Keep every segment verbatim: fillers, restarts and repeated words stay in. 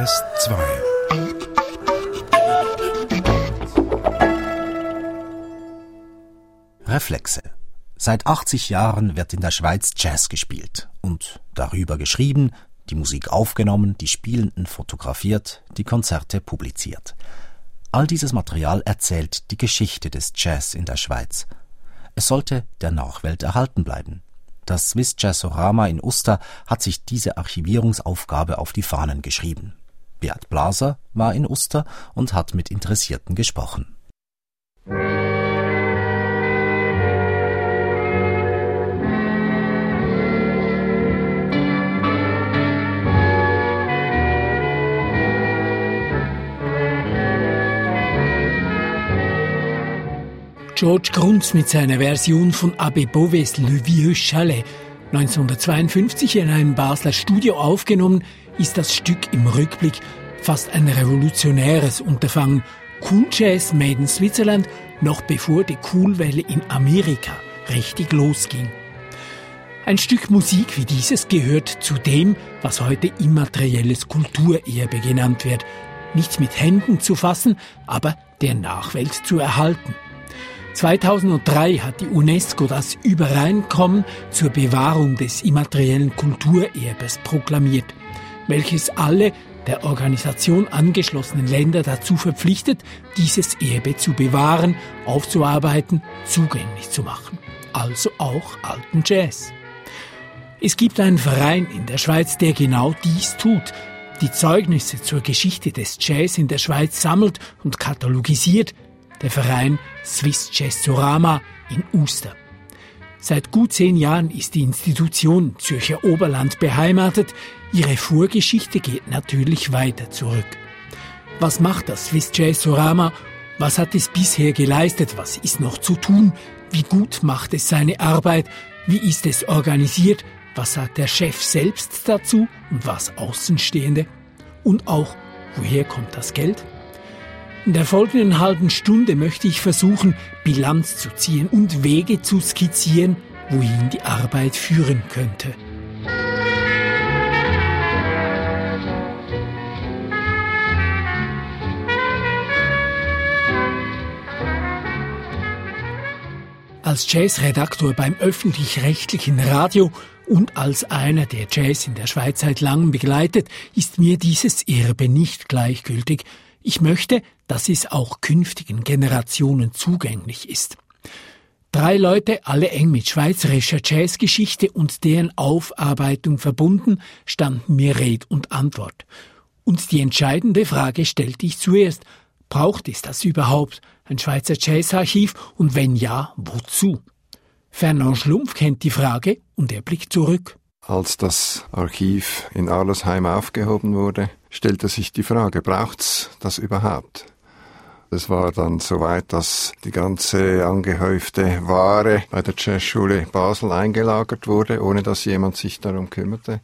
S R S zwei. Reflexe. Seit achtzig Jahren wird in der Schweiz Jazz gespielt und darüber geschrieben, die Musik aufgenommen, die Spielenden fotografiert, die Konzerte publiziert. All dieses Material erzählt die Geschichte des Jazz in der Schweiz. Es sollte der Nachwelt erhalten bleiben. Das Swiss Jazzorama in Uster hat sich diese Archivierungsaufgabe auf die Fahnen geschrieben. Beat Blaser war in Uster und hat mit Interessierten gesprochen. George Gruntz mit seiner Version von Abbé Beauvais Le Vieux Chalet, neunzehnhundertzweiundfünfzig in einem Basler Studio aufgenommen, ist das Stück im Rückblick fast ein revolutionäres Unterfangen. Cool Jazz made in Switzerland, noch bevor die Coolwelle in Amerika richtig losging. Ein Stück Musik wie dieses gehört zu dem, was heute immaterielles Kulturerbe genannt wird. Nicht mit Händen zu fassen, aber der Nachwelt zu erhalten. zweitausenddrei hat die UNESCO das Übereinkommen zur Bewahrung des immateriellen Kulturerbes proklamiert, welches alle der Organisation angeschlossenen Länder dazu verpflichtet, dieses Erbe zu bewahren, aufzuarbeiten, zugänglich zu machen. Also auch alten Jazz. Es gibt einen Verein in der Schweiz, der genau dies tut, die Zeugnisse zur Geschichte des Jazz in der Schweiz sammelt und katalogisiert, der Verein Swiss Jazzorama in Uster. Seit gut zehn Jahren ist die Institution Zürcher Oberland beheimatet. Ihre Vorgeschichte geht natürlich weiter zurück. Was macht das Swiss Jazzorama? Was hat es bisher geleistet? Was ist noch zu tun? Wie gut macht es seine Arbeit? Wie ist es organisiert? Was sagt der Chef selbst dazu und was Außenstehende? Und auch, woher kommt das Geld? In der folgenden halben Stunde möchte ich versuchen, Bilanz zu ziehen und Wege zu skizzieren, wohin die Arbeit führen könnte. Als Jazzredaktor beim öffentlich-rechtlichen Radio und als einer, der Jazz in der Schweiz seit langem begleitet, ist mir dieses Erbe nicht gleichgültig. Ich möchte, dass es auch künftigen Generationen zugänglich ist. Drei Leute, alle eng mit schweizerischer Jazzgeschichte und deren Aufarbeitung verbunden, standen mir Rede und Antwort. Und die entscheidende Frage stellte ich zuerst: Braucht es das überhaupt, ein Schweizer Jazzarchiv, und wenn ja, wozu? Fernand Schlumpf kennt die Frage und er blickt zurück. Als das Archiv in Arlesheim aufgehoben wurde, stellte sich die Frage, braucht's das überhaupt? Es war dann soweit, dass die ganze angehäufte Ware bei der Jazzschule Basel eingelagert wurde, ohne dass jemand sich darum kümmerte.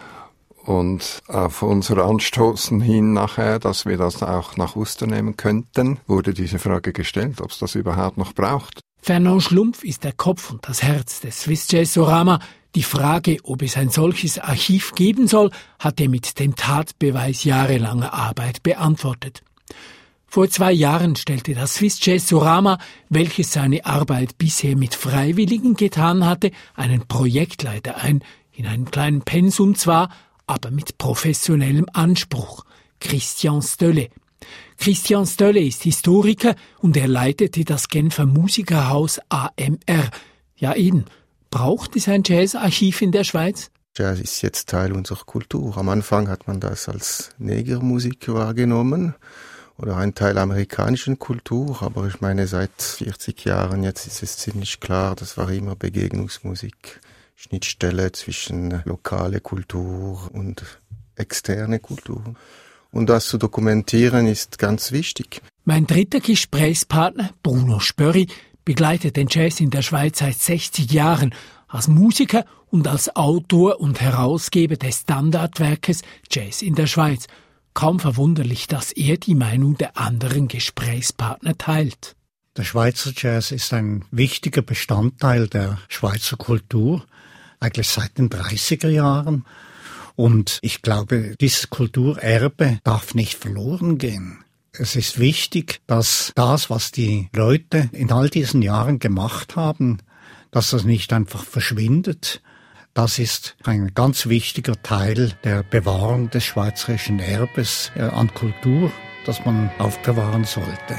Und auf unser Anstoßen hin nachher, dass wir das auch nach Uster nehmen könnten, wurde diese Frage gestellt, ob es das überhaupt noch braucht. Fernand Schlumpf ist der Kopf und das Herz des Swiss Jazzorama. Die Frage, ob es ein solches Archiv geben soll, hat er mit dem Tatbeweis jahrelanger Arbeit beantwortet. Vor zwei Jahren stellte das Swiss Jazzorama, welches seine Arbeit bisher mit Freiwilligen getan hatte, einen Projektleiter ein, in einem kleinen Pensum zwar, aber mit professionellem Anspruch, Christian Stölle. Christian Stölle ist Historiker und er leitete das Genfer Musikerhaus A M R. Ja eben, braucht es ein Jazzarchiv in der Schweiz? Jazz ist jetzt Teil unserer Kultur. Am Anfang hat man das als Negermusik wahrgenommen oder ein Teil amerikanischen Kultur, aber ich meine, seit vierzig Jahren jetzt ist es ziemlich klar, das war immer Begegnungsmusik, Schnittstelle zwischen lokale Kultur und externe Kultur. Und das zu dokumentieren ist ganz wichtig. Mein dritter Gesprächspartner, Bruno Spörri, begleitet den Jazz in der Schweiz seit sechzig Jahren als Musiker und als Autor und Herausgeber des Standardwerkes Jazz in der Schweiz. Kaum verwunderlich, dass er die Meinung der anderen Gesprächspartner teilt. Der Schweizer Jazz ist ein wichtiger Bestandteil der Schweizer Kultur, eigentlich seit den dreißiger Jahren. Und ich glaube, dieses Kulturerbe darf nicht verloren gehen. Es ist wichtig, dass das, was die Leute in all diesen Jahren gemacht haben, dass das nicht einfach verschwindet. Das ist ein ganz wichtiger Teil der Bewahrung des schweizerischen Erbes an Kultur, das man aufbewahren sollte.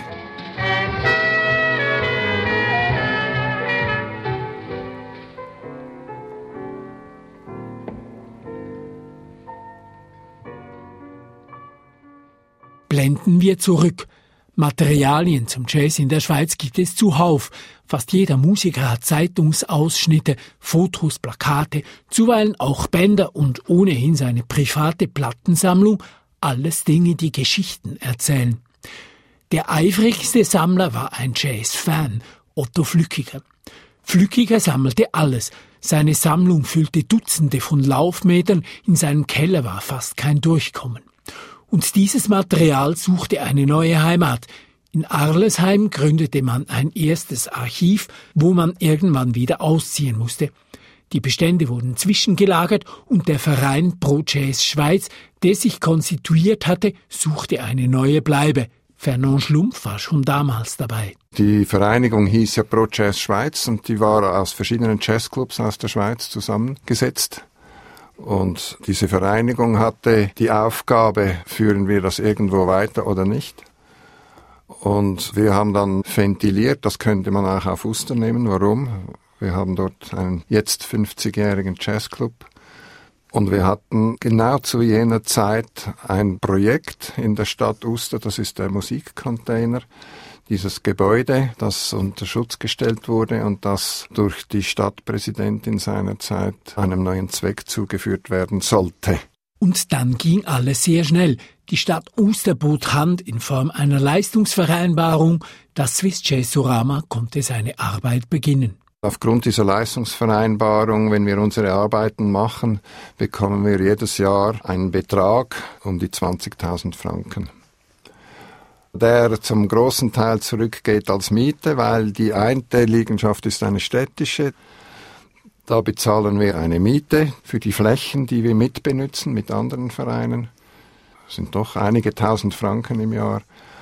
Blenden wir zurück. Materialien zum Jazz in der Schweiz gibt es zuhauf. Fast jeder Musiker hat Zeitungsausschnitte, Fotos, Plakate, zuweilen auch Bänder und ohnehin seine private Plattensammlung, alles Dinge, die Geschichten erzählen. Der eifrigste Sammler war ein Jazz-Fan, Otto Flückiger. Flückiger sammelte alles. Seine Sammlung füllte Dutzende von Laufmetern, in seinem Keller war fast kein Durchkommen. Und dieses Material suchte eine neue Heimat. In Arlesheim gründete man ein erstes Archiv, wo man irgendwann wieder ausziehen musste. Die Bestände wurden zwischengelagert und der Verein Pro Jazz Schweiz, der sich konstituiert hatte, suchte eine neue Bleibe. Fernand Schlumpf war schon damals dabei. Die Vereinigung hieß ja Pro Jazz Schweiz und die war aus verschiedenen Jazzclubs aus der Schweiz zusammengesetzt. Und diese Vereinigung hatte die Aufgabe, führen wir das irgendwo weiter oder nicht. Und wir haben dann ventiliert, das könnte man auch auf Uster nehmen. Warum? Wir haben dort einen jetzt fünfzigjährigen Jazzclub. Und wir hatten genau zu jener Zeit ein Projekt in der Stadt Uster, das ist der Musikcontainer. Dieses Gebäude, das unter Schutz gestellt wurde und das durch die Stadtpräsidentin seinerzeit einem neuen Zweck zugeführt werden sollte. Und dann ging alles sehr schnell. Die Stadt Uster bot Hand in Form einer Leistungsvereinbarung. Das Swiss Jazzorama konnte seine Arbeit beginnen. Aufgrund dieser Leistungsvereinbarung, wenn wir unsere Arbeiten machen, bekommen wir jedes Jahr einen Betrag um die zwanzigtausend Franken. Der zum großen Teil zurückgeht als Miete, weil die eine Liegenschaft ist eine städtische. Da bezahlen wir eine Miete für die Flächen, die wir mitbenutzen mit anderen Vereinen. Das sind doch einige tausend Franken im Jahr.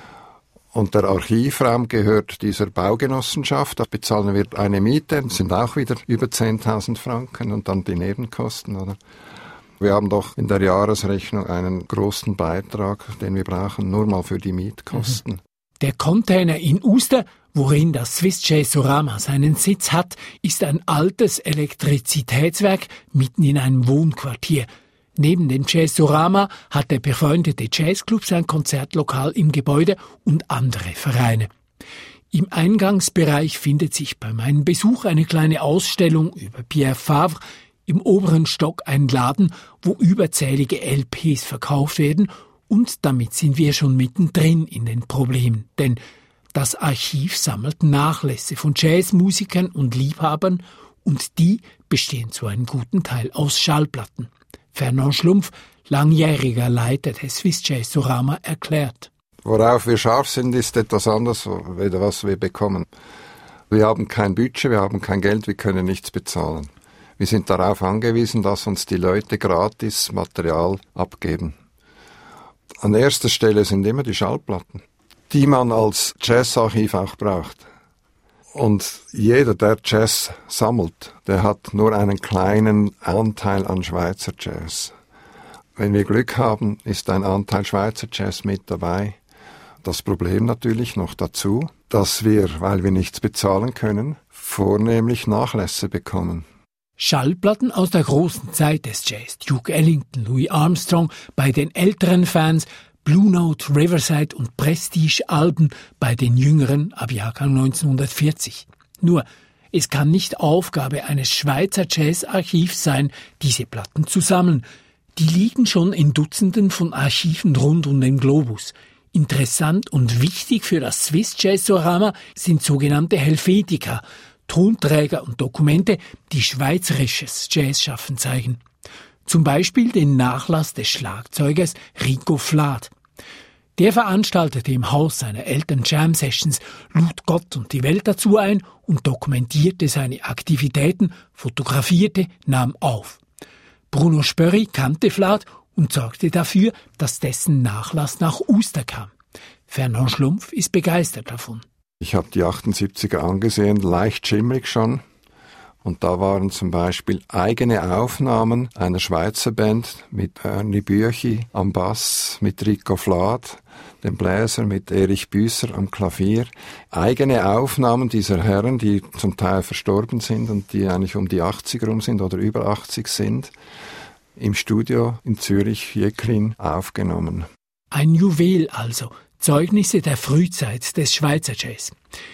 Und der Archivraum gehört dieser Baugenossenschaft. Da bezahlen wir eine Miete, das sind auch wieder über zehntausend Franken und dann die Nebenkosten, oder? Wir haben doch in der Jahresrechnung einen großen Beitrag, den wir brauchen, nur mal für die Mietkosten. Der Container in Uster, worin das Swiss Jazzorama seinen Sitz hat, ist ein altes Elektrizitätswerk mitten in einem Wohnquartier. Neben dem Jazzorama hat der befreundete Jazzclub sein Konzertlokal im Gebäude und andere Vereine. Im Eingangsbereich findet sich bei meinem Besuch eine kleine Ausstellung über Pierre Favre, im oberen Stock ein Laden, wo überzählige L Ps verkauft werden, und damit sind wir schon mittendrin in den Problemen, denn das Archiv sammelt Nachlässe von Jazzmusikern und Liebhabern und die bestehen zu einem guten Teil aus Schallplatten. Fernand Schlumpf, langjähriger Leiter des Swiss Jazzorama, erklärt. Worauf wir scharf sind, ist etwas anderes, was wir bekommen. Wir haben kein Budget, wir haben kein Geld, wir können nichts bezahlen. Wir sind darauf angewiesen, dass uns die Leute gratis Material abgeben. An erster Stelle sind immer die Schallplatten, die man als Jazzarchiv auch braucht. Und jeder, der Jazz sammelt, der hat nur einen kleinen Anteil an Schweizer Jazz. Wenn wir Glück haben, ist ein Anteil Schweizer Jazz mit dabei. Das Problem natürlich noch dazu, dass wir, weil wir nichts bezahlen können, vornehmlich Nachlässe bekommen. Schallplatten aus der großen Zeit des Jazz, Duke Ellington, Louis Armstrong bei den älteren Fans, Blue Note, Riverside und Prestige-Alben bei den Jüngeren ab Jahrgang neunzehnhundertvierzig. Nur, es kann nicht Aufgabe eines Schweizer Jazzarchivs sein, diese Platten zu sammeln. Die liegen schon in Dutzenden von Archiven rund um den Globus. Interessant und wichtig für das Swiss Jazzorama sind sogenannte Helvetica, Tonträger und Dokumente, die schweizerisches Jazzschaffen zeigen. Zum Beispiel den Nachlass des Schlagzeugers Rico Flad. Der veranstaltete im Haus seiner Eltern Jam-Sessions, lud Gott und die Welt dazu ein und dokumentierte seine Aktivitäten, fotografierte, nahm auf. Bruno Spörri kannte Vlad und sorgte dafür, dass dessen Nachlass nach Uster kam. Fernand Schlumpf ist begeistert davon. Ich habe die achtundsiebziger angesehen, leicht schimmrig schon. Und da waren zum Beispiel eigene Aufnahmen einer Schweizer Band mit Ernie Büchi am Bass, mit Rico Vlad, dem Bläser, mit Erich Büsser am Klavier. Eigene Aufnahmen dieser Herren, die zum Teil verstorben sind und die eigentlich um die achtzig rum sind oder über achtzig sind, im Studio in Zürich, Jecklin, aufgenommen. Ein Juwel also, Zeugnisse der Frühzeit des Schweizer Jazz.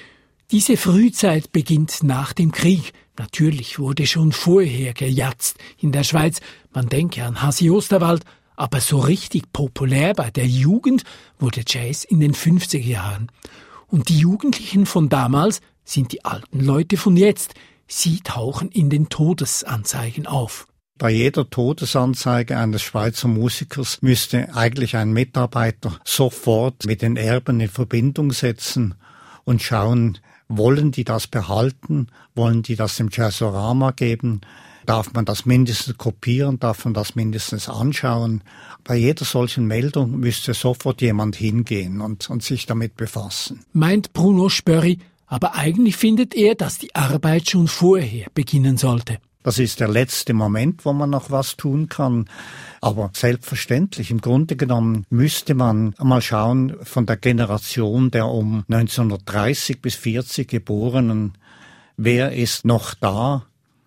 Diese Frühzeit beginnt nach dem Krieg. Natürlich wurde schon vorher gejatzt in der Schweiz. Man denke an Hasi Osterwald. Aber so richtig populär bei der Jugend wurde Jazz in den fünfziger Jahren. Und die Jugendlichen von damals sind die alten Leute von jetzt. Sie tauchen in den Todesanzeigen auf. Bei jeder Todesanzeige eines Schweizer Musikers müsste eigentlich ein Mitarbeiter sofort mit den Erben in Verbindung setzen und schauen, wollen die das behalten? Wollen die das im Jazzorama geben? Darf man das mindestens kopieren? Darf man das mindestens anschauen? Bei jeder solchen Meldung müsste sofort jemand hingehen und, und sich damit befassen. Meint Bruno Spörri, aber eigentlich findet er, dass die Arbeit schon vorher beginnen sollte. Das ist der letzte Moment, wo man noch was tun kann. Aber selbstverständlich, im Grunde genommen müsste man mal schauen von der Generation der um neunzehnhundertdreißig bis vierzig Geborenen, wer ist noch da,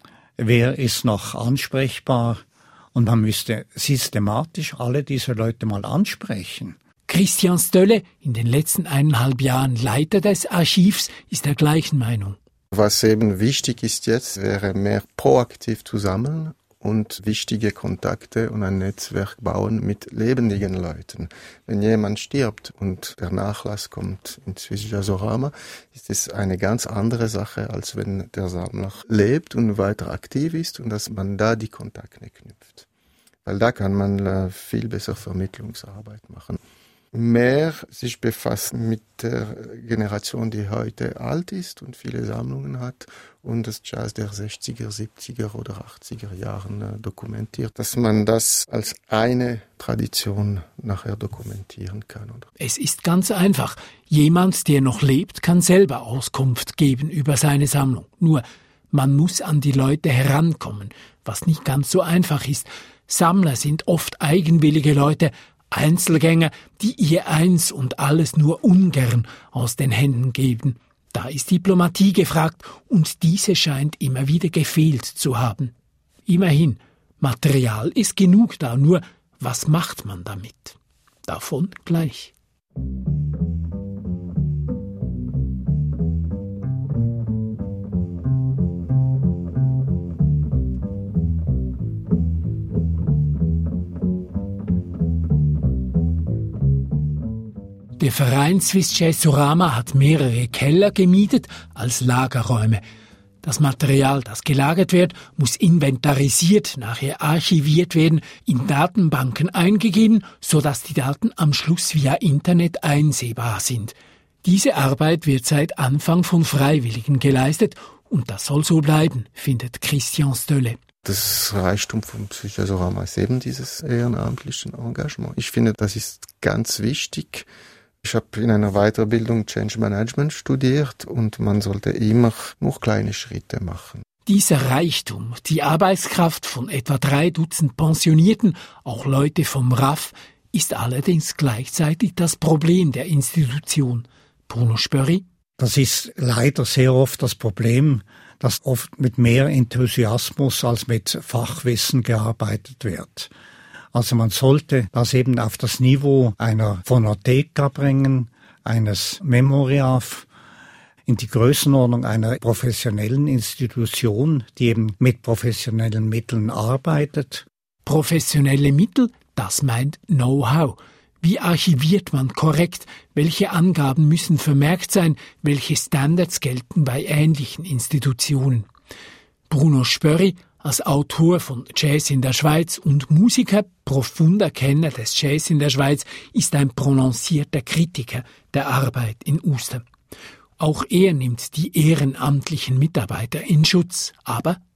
wer ist noch ansprechbar, und man müsste systematisch alle diese Leute mal ansprechen. Christian Stölle, in den letzten eineinhalb Jahren Leiter des Archivs, ist der gleichen Meinung. Was eben wichtig ist jetzt, wäre mehr proaktiv zu sammeln und wichtige Kontakte und ein Netzwerk bauen mit lebendigen Leuten. Wenn jemand stirbt und der Nachlass kommt ins Swiss Jazzorama, ist es eine ganz andere Sache, als wenn der Sammler lebt und weiter aktiv ist und dass man da die Kontakte knüpft. Weil da kann man viel besser Vermittlungsarbeit machen. Mehr sich befassen mit der Generation, die heute alt ist und viele Sammlungen hat und das Jazz der sechziger, siebziger oder achtziger Jahren äh, dokumentiert, dass man das als eine Tradition nachher dokumentieren kann. Oder? Es ist ganz einfach. Jemand, der noch lebt, kann selber Auskunft geben über seine Sammlung. Nur, man muss an die Leute herankommen, was nicht ganz so einfach ist. Sammler sind oft eigenwillige Leute, Einzelgänger, die ihr Eins und Alles nur ungern aus den Händen geben. Da ist Diplomatie gefragt und diese scheint immer wieder gefehlt zu haben. Immerhin, Material ist genug da, nur was macht man damit? Davon gleich. Der Verein Swiss Jazzorama hat mehrere Keller gemietet als Lagerräume. Das Material, das gelagert wird, muss inventarisiert, nachher archiviert werden, in Datenbanken eingegeben, sodass die Daten am Schluss via Internet einsehbar sind. Diese Arbeit wird seit Anfang von Freiwilligen geleistet und das soll so bleiben, findet Christian Stölle. Das Reichtum vom Swiss Jazzorama ist eben dieses ehrenamtliche Engagement. Ich finde, das ist ganz wichtig. Ich habe in einer Weiterbildung Change Management studiert und man sollte immer nur kleine Schritte machen. Dieser Reichtum, die Arbeitskraft von etwa drei Dutzend Pensionierten, auch Leute vom R A F, ist allerdings gleichzeitig das Problem der Institution. Bruno Spörri? Das ist leider sehr oft das Problem, dass oft mit mehr Enthusiasmus als mit Fachwissen gearbeitet wird. Also man sollte das eben auf das Niveau einer Phonotheka bringen, eines Memoriaf, in die Größenordnung einer professionellen Institution, die eben mit professionellen Mitteln arbeitet. Professionelle Mittel, das meint Know-how. Wie archiviert man korrekt? Welche Angaben müssen vermerkt sein? Welche Standards gelten bei ähnlichen Institutionen? Bruno Spörri, als Autor von Jazz in der Schweiz und Musiker, profunder Kenner des Jazz in der Schweiz, ist ein prononcierter Kritiker der Arbeit in Uster. Auch er nimmt die ehrenamtlichen Mitarbeiter in Schutz, aber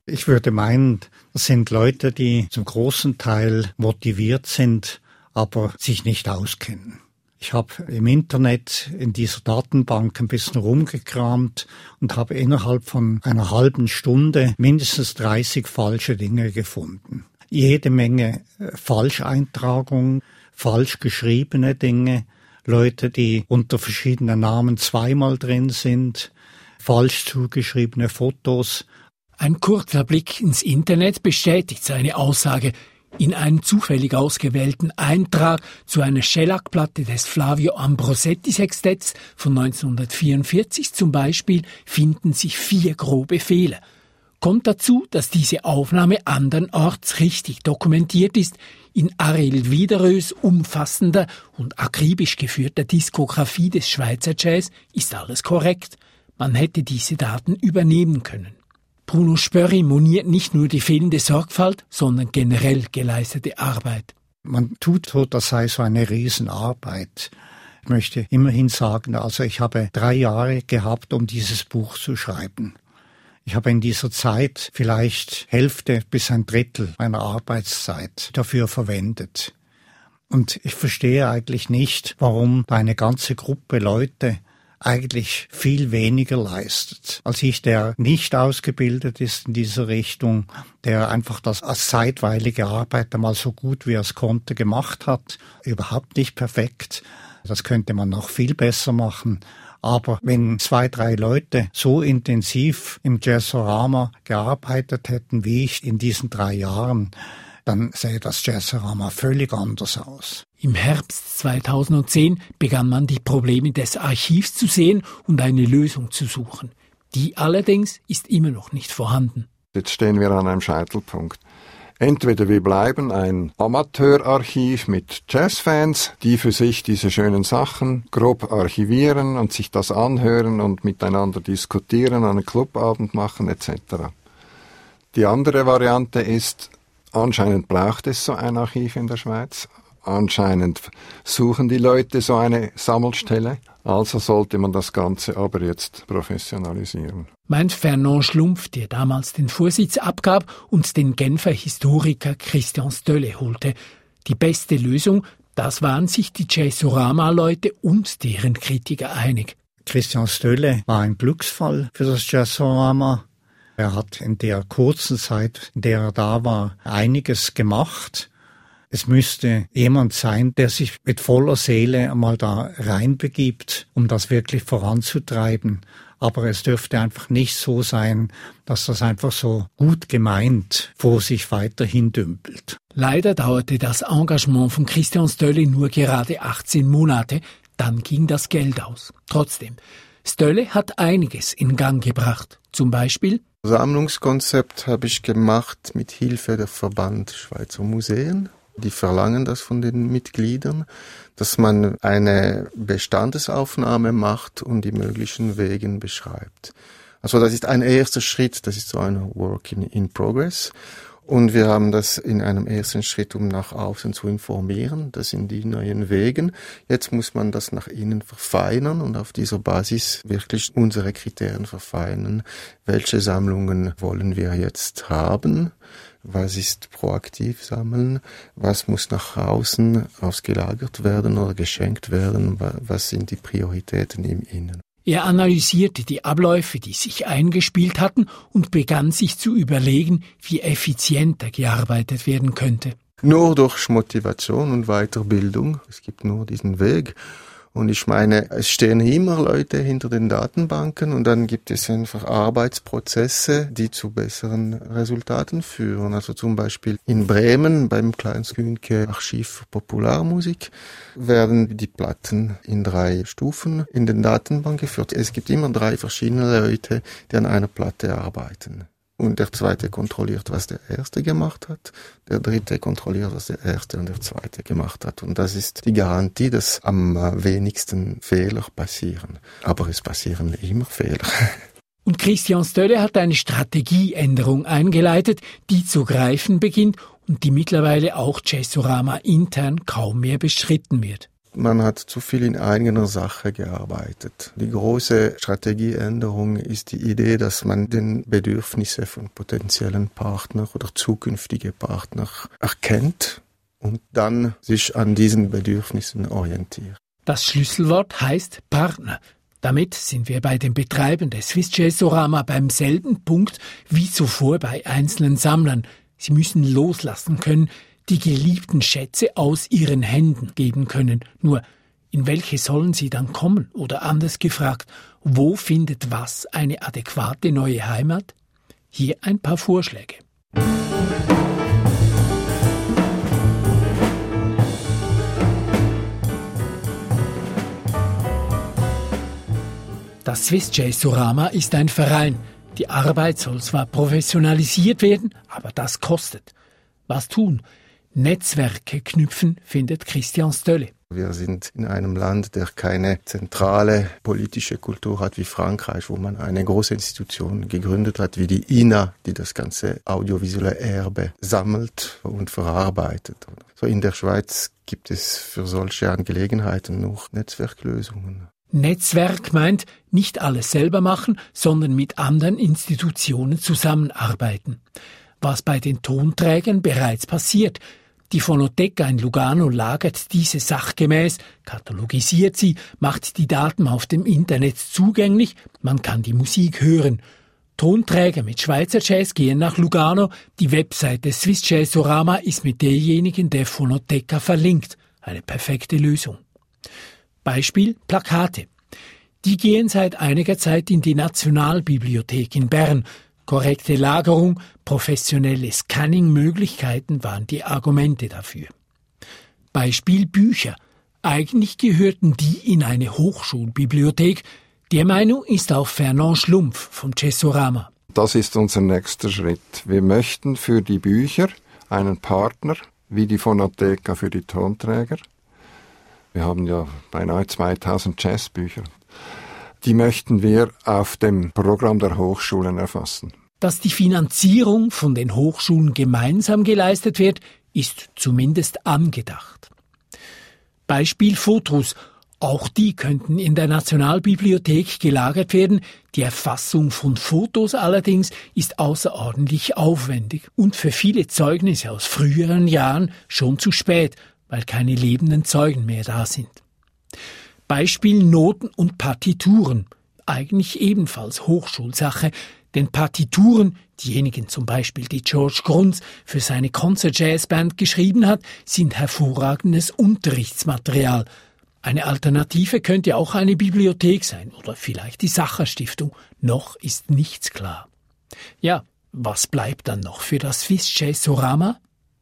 Ich würde meinen, das sind Leute, die zum großen Teil motiviert sind, aber sich nicht auskennen. Ich habe im Internet in dieser Datenbank ein bisschen rumgekramt und habe innerhalb von einer halben Stunde mindestens dreißig falsche Dinge gefunden. Jede Menge Falscheintragungen, falsch geschriebene Dinge, Leute, die unter verschiedenen Namen zweimal drin sind, falsch zugeschriebene Fotos. Ein kurzer Blick ins Internet bestätigt seine Aussage. In einem zufällig ausgewählten Eintrag zu einer Shellac-Platte des Flavio Ambrosetti-Sextetts von neunzehnhundertvierundvierzig zum Beispiel finden sich vier grobe Fehler. Kommt dazu, dass diese Aufnahme andernorts richtig dokumentiert ist. In Ariel Wideröes umfassender und akribisch geführter Diskografie des Schweizer Jazz ist alles korrekt. Man hätte diese Daten übernehmen können. Bruno Spörri moniert nicht nur die fehlende Sorgfalt, sondern generell geleistete Arbeit. Man tut so, das sei so eine Riesenarbeit. Ich möchte immerhin sagen, also ich habe drei Jahre gehabt, um dieses Buch zu schreiben. Ich habe in dieser Zeit vielleicht Hälfte bis ein Drittel meiner Arbeitszeit dafür verwendet. Und ich verstehe eigentlich nicht, warum eine ganze Gruppe Leute eigentlich viel weniger leistet als ich, der nicht ausgebildet ist in dieser Richtung, der einfach das als zeitweilige Arbeit einmal so gut wie er es konnte gemacht hat. Überhaupt nicht perfekt. Das könnte man noch viel besser machen. Aber wenn zwei, drei Leute so intensiv im Jazzorama gearbeitet hätten wie ich in diesen drei Jahren, dann sähe das Jazzorama völlig anders aus. Im Herbst zweitausendzehn begann man die Probleme des Archivs zu sehen und eine Lösung zu suchen. Die allerdings ist immer noch nicht vorhanden. Jetzt stehen wir an einem Scheitelpunkt. Entweder wir bleiben ein Amateurarchiv mit Jazzfans, die für sich diese schönen Sachen grob archivieren und sich das anhören und miteinander diskutieren, einen Clubabend machen et cetera. Die andere Variante ist, anscheinend braucht es so ein Archiv in der Schweiz. Anscheinend suchen die Leute so eine Sammelstelle. Also sollte man das Ganze aber jetzt professionalisieren. Meint Fernand Schlumpf, der damals den Vorsitz abgab und den Genfer Historiker Christian Stoelle holte. Die beste Lösung, das waren sich die Jazzorama-Leute und deren Kritiker einig. Christian Stoelle war ein Glücksfall für das Jazzorama. Er hat in der kurzen Zeit, in der er da war, einiges gemacht. Es müsste jemand sein, der sich mit voller Seele einmal da reinbegibt, um das wirklich voranzutreiben. Aber es dürfte einfach nicht so sein, dass das einfach so gut gemeint vor sich weiterhin dümpelt. Leider dauerte das Engagement von Christian Stoelle nur gerade achtzehn Monate, dann ging das Geld aus. Trotzdem, Stoelle hat einiges in Gang gebracht. Zum Beispiel Sammlungskonzept habe ich gemacht mit Hilfe der Verband Schweizer Museen. Die verlangen das von den Mitgliedern, dass man eine Bestandesaufnahme macht und die möglichen Wege beschreibt. Also das ist ein erster Schritt, das ist so ein Work in, in Progress. Und wir haben das in einem ersten Schritt, um nach außen zu informieren. Das sind die neuen Wege. Jetzt muss man das nach innen verfeinern und auf dieser Basis wirklich unsere Kriterien verfeinern. Welche Sammlungen wollen wir jetzt haben? Was ist proaktiv sammeln? Was muss nach außen ausgelagert werden oder geschenkt werden? Was sind die Prioritäten im Innen? Er analysierte die Abläufe, die sich eingespielt hatten, und begann sich zu überlegen, wie effizienter gearbeitet werden könnte. Nur durch Motivation und Weiterbildung. Es gibt nur diesen Weg. Und ich meine, es stehen immer Leute hinter den Datenbanken und dann gibt es einfach Arbeitsprozesse, die zu besseren Resultaten führen. Also zum Beispiel in Bremen beim Kleins-Kühnke Archiv für Popularmusik werden die Platten in drei Stufen in den Datenbank geführt. Es gibt immer drei verschiedene Leute, die an einer Platte arbeiten. Und der zweite kontrolliert, was der erste gemacht hat. Der dritte kontrolliert, was der erste und der zweite gemacht hat. Und das ist die Garantie, dass am wenigsten Fehler passieren. Aber es passieren immer Fehler. Und Christian Stoelle hat eine Strategieänderung eingeleitet, die zu greifen beginnt und die mittlerweile auch Jazzorama intern kaum mehr bestritten wird. man hat zu viel in eigener Sache gearbeitet. Die große Strategieänderung ist die Idee, dass man den Bedürfnissen von potenziellen Partnern oder zukünftigen Partnern erkennt und dann sich an diesen Bedürfnissen orientiert. Das Schlüsselwort heißt Partner. Damit sind wir bei den Betreibern des Swiss Jazzorama beim selben Punkt wie zuvor bei einzelnen Sammlern. Sie müssen loslassen können, die geliebten Schätze aus ihren Händen geben können. Nur, in welche sollen sie dann kommen? Oder anders gefragt, wo findet was eine adäquate neue Heimat? Hier ein paar Vorschläge. Das Swiss Jazzorama ist ein Verein. Die Arbeit soll zwar professionalisiert werden, aber das kostet. Was tun? Netzwerke knüpfen, findet Christian Stölle. Wir sind in einem Land, der keine zentrale politische Kultur hat wie Frankreich, wo man eine große Institution gegründet hat, wie die I N A, die das ganze audiovisuelle Erbe sammelt und verarbeitet. So in der Schweiz gibt es für solche Angelegenheiten nur Netzwerklösungen. Netzwerk meint, nicht alles selber machen, sondern mit anderen Institutionen zusammenarbeiten. Was bei den Tonträgern bereits passiert. Die Fonoteca in Lugano lagert diese sachgemäß, katalogisiert sie, macht die Daten auf dem Internet zugänglich, man kann die Musik hören. Tonträger mit Schweizer Jazz gehen nach Lugano, die Website des Swiss Jazzorama ist mit derjenigen der Fonoteca verlinkt. Eine perfekte Lösung. Beispiel Plakate. Die gehen seit einiger Zeit in die Nationalbibliothek in Bern. Korrekte Lagerung, professionelle Scanning-Möglichkeiten waren die Argumente dafür. Beispiel Bücher. Eigentlich gehörten die in eine Hochschulbibliothek. Der Meinung ist auch Fernand Schlumpf vom Jazzorama. Das ist unser nächster Schritt. Wir möchten für die Bücher einen Partner, wie die Fonoteca für die Tonträger. Wir haben ja beinahe zweitausend Jazzbücher. Die möchten wir auf dem Programm der Hochschulen erfassen. Dass die Finanzierung von den Hochschulen gemeinsam geleistet wird, ist zumindest angedacht. Beispiel Fotos. Auch die könnten in der Nationalbibliothek gelagert werden. Die Erfassung von Fotos allerdings ist außerordentlich aufwendig und für viele Zeugnisse aus früheren Jahren schon zu spät, weil keine lebenden Zeugen mehr da sind. Beispiel Noten und Partituren. Eigentlich ebenfalls Hochschulsache, denn Partituren, diejenigen zum Beispiel, die George Gruntz für seine Concert-Jazz-Band geschrieben hat, sind hervorragendes Unterrichtsmaterial. Eine Alternative könnte auch eine Bibliothek sein oder vielleicht die Sacher-Stiftung. Noch ist nichts klar. Ja, was bleibt dann noch für das Swiss Jazzorama?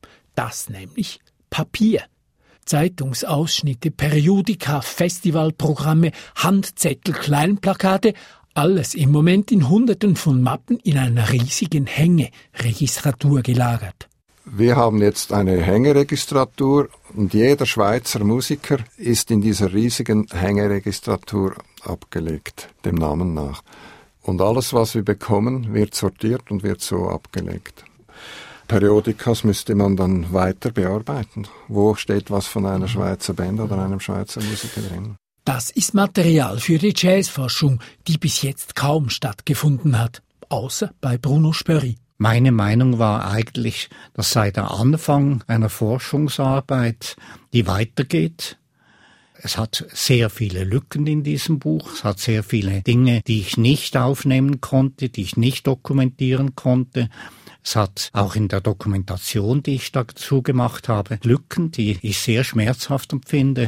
Das nämlich Papier. Zeitungsausschnitte, Periodika, Festivalprogramme, Handzettel, Kleinplakate, alles im Moment in Hunderten von Mappen in einer riesigen Hängeregistratur gelagert. Wir haben jetzt eine Hängeregistratur und jeder Schweizer Musiker ist in dieser riesigen Hängeregistratur abgelegt, dem Namen nach. Und alles, was wir bekommen, wird sortiert und wird so abgelegt. Periodikas müsste man dann weiter bearbeiten. Wo steht was von einer Schweizer Band oder einem Schweizer Musiker drin? Das ist Material für die Jazzforschung, die bis jetzt kaum stattgefunden hat, außer bei Bruno Spörri. Meine Meinung war eigentlich, das sei der Anfang einer Forschungsarbeit, die weitergeht. Es hat sehr viele Lücken in diesem Buch. Es hat sehr viele Dinge, die ich nicht aufnehmen konnte, die ich nicht dokumentieren konnte. Es hat auch in der Dokumentation, die ich dazu gemacht habe, Lücken, die ich sehr schmerzhaft empfinde.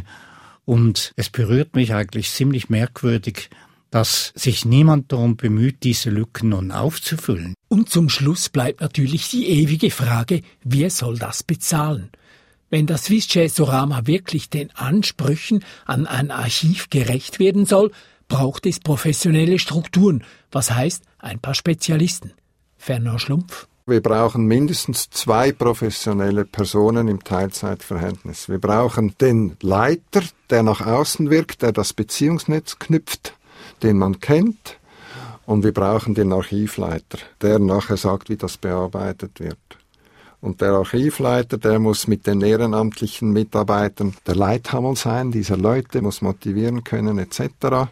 Und es berührt mich eigentlich ziemlich merkwürdig, dass sich niemand darum bemüht, diese Lücken nun aufzufüllen. Und zum Schluss bleibt natürlich die ewige Frage, wer soll das bezahlen? Wenn das Swiss Jazzorama wirklich den Ansprüchen an ein Archiv gerecht werden soll, braucht es professionelle Strukturen, was heißt ein paar Spezialisten. Fernand Schlumpf. Wir brauchen mindestens zwei professionelle Personen im Teilzeitverhältnis. Wir brauchen den Leiter, der nach außen wirkt, der das Beziehungsnetz knüpft, den man kennt. Und wir brauchen den Archivleiter, der nachher sagt, wie das bearbeitet wird. Und der Archivleiter, der muss mit den ehrenamtlichen Mitarbeitern der Leithammel sein, dieser Leute muss motivieren können et cetera.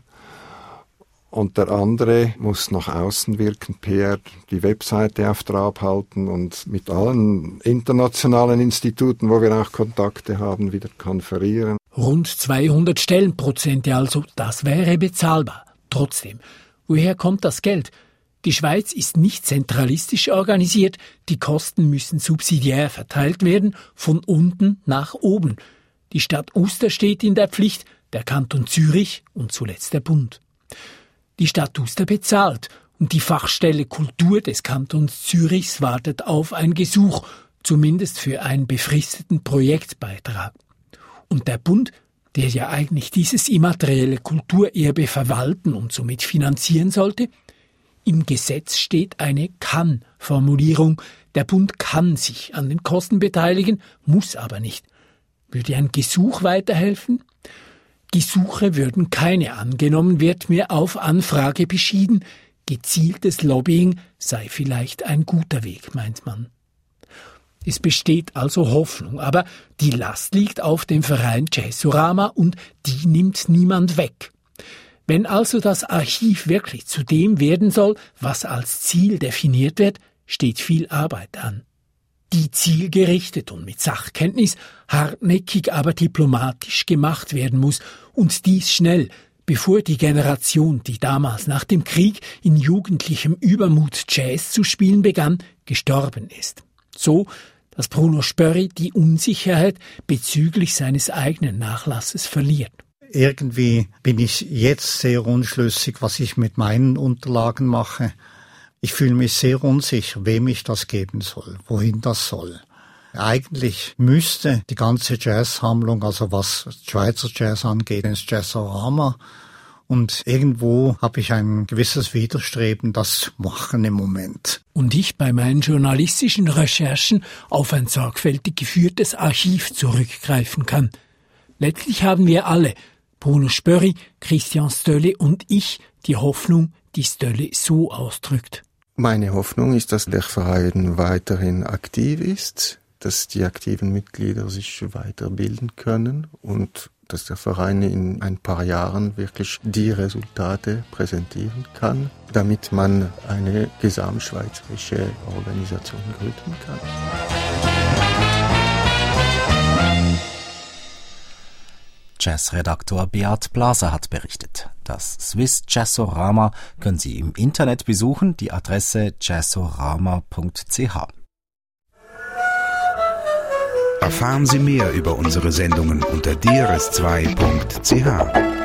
Und der andere muss nach außen wirken, P R, die Webseite auf Trab halten und mit allen internationalen Instituten, wo wir auch Kontakte haben, wieder konferieren. Rund zweihundert Stellenprozente also, das wäre bezahlbar. Trotzdem, woher kommt das Geld? Die Schweiz ist nicht zentralistisch organisiert, die Kosten müssen subsidiär verteilt werden, von unten nach oben. Die Stadt Uster steht in der Pflicht, der Kanton Zürich und zuletzt der Bund. Die Stadt Uster bezahlt und die Fachstelle Kultur des Kantons Zürichs wartet auf ein Gesuch, zumindest für einen befristeten Projektbeitrag. Und der Bund, der ja eigentlich dieses immaterielle Kulturerbe verwalten und somit finanzieren sollte, im Gesetz steht eine Kann-Formulierung. Der Bund kann sich an den Kosten beteiligen, muss aber nicht. Würde ein Gesuch weiterhelfen? Gesuche würden keine angenommen, wird mir auf Anfrage beschieden. Gezieltes Lobbying sei vielleicht ein guter Weg, meint man. Es besteht also Hoffnung, aber die Last liegt auf dem Verein Jazzorama und die nimmt niemand weg. Wenn also das Archiv wirklich zu dem werden soll, was als Ziel definiert wird, steht viel Arbeit an. Die zielgerichtet und mit Sachkenntnis, hartnäckig aber diplomatisch gemacht werden muss und dies schnell, bevor die Generation, die damals nach dem Krieg in jugendlichem Übermut Jazz zu spielen begann, gestorben ist. So, dass Bruno Spörri die Unsicherheit bezüglich seines eigenen Nachlasses verliert. Irgendwie bin ich jetzt sehr unschlüssig, was ich mit meinen Unterlagen mache. Ich fühle mich sehr unsicher, wem ich das geben soll, wohin das soll. Eigentlich müsste die ganze Jazzsammlung, also was Schweizer Jazz angeht, ins Jazzorama. Und irgendwo habe ich ein gewisses Widerstreben, das zu machen im Moment. Und ich bei meinen journalistischen Recherchen auf ein sorgfältig geführtes Archiv zurückgreifen kann. Letztlich haben wir alle, Bruno Spörri, Christian Stölle und ich, die Hoffnung, die Stölle so ausdrückt. Meine Hoffnung ist, dass der Verein weiterhin aktiv ist, dass die aktiven Mitglieder sich weiterbilden können und dass der Verein in ein paar Jahren wirklich die Resultate präsentieren kann, damit man eine gesamtschweizerische Organisation gründen kann. Jazzredaktor Beat Blaser hat berichtet. Das Swiss Jazzorama können Sie im Internet besuchen, die Adresse jazzorama punkt c h. Erfahren Sie mehr über unsere Sendungen unter d r s zwei punkt c h.